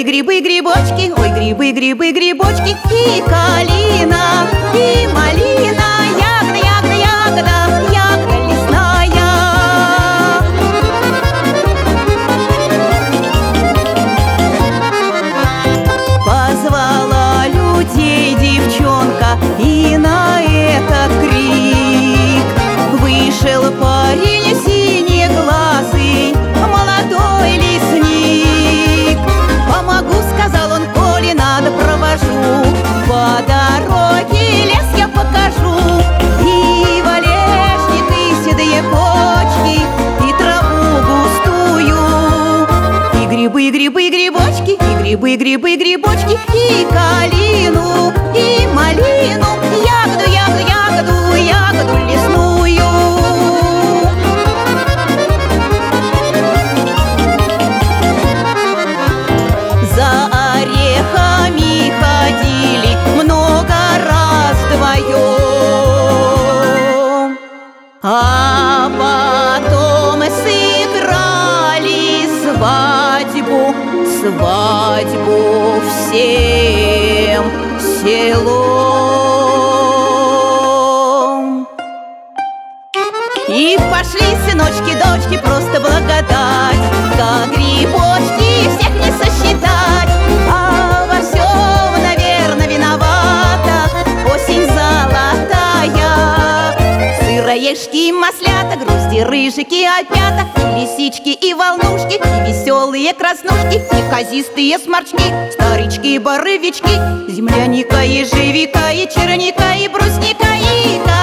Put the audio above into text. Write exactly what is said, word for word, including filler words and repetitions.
грибы, грибочки, ой, грибы, грибы, грибочки. И калина, и малина, ягода, ягода, ягода, ягода лесная. Позвала людей девчонка, и на этот крик вышел парень синеглазый, молодой лесник. Помогу, сказал он, коли надо, провожу. По дороге лес я покажу. И валежник, и седые почки, и траву густую, и грибы, и грибы, и грибочки, и грибы, и грибы, и грибочки, и калину, и малину, ягоду, ягоду, ягоду, ягоду лесную. За орехами ходили много раз вдвоем, а потом сыграли свадьбу, свадьбу всем селом. И пошли сыночки, дочки, просто благодать, как грибочки всех не сосчитать. А во всем, наверное, виновата осень золотая. Сыроежки, маслята, грусти, рыжики, опята, и лисички, и волнушки, и веселые краснушки, и казистые сморчки, старички, боровички, земляника, ежевика, и черника, и брусника, и